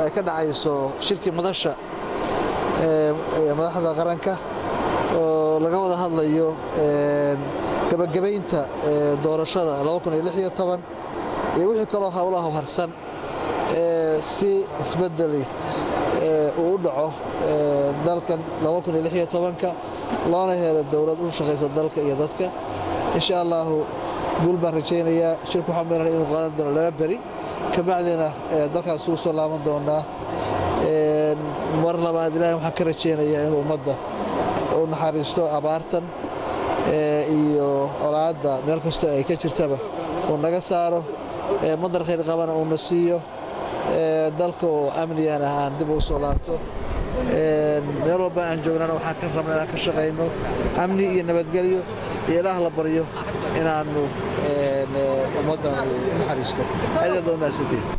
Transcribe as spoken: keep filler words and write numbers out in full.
ay ka dhacayso shirkii madasha ee madaxda qaranka oo laga wada hadlayo gabagabaynta doorashada laba kun iyo lix iyo toban iyo wixii kale hawlaha harsan si isbedeli uu u dhaco dalkan laba kun iyo lix iyo toban ka loona helo dawlad u shaqeysa dalka iyo dadka insha Allah guul baan rajaynayaa shirku waxaan meenahay inuu qaadan doono laba bari ka bacdina dalkaas uu soo laaban doonaa mar labaad ilaahay waxaan ka rajaynayaa inuu ummadda u naxariisto abaartan iyo olaada meel kasta ay ka jirtaba oo naga saaro madar khayr qabana uu nasiyo dalka oo amniyan aan dib u soo laabto meel walba aan joognana waxaan ka rabnaa inaan ka shaqeyno amni iyo nabadgelyo iyo ilaah la baryo inaanu ummadda naxariisto aad iyo aad u mahadsantiin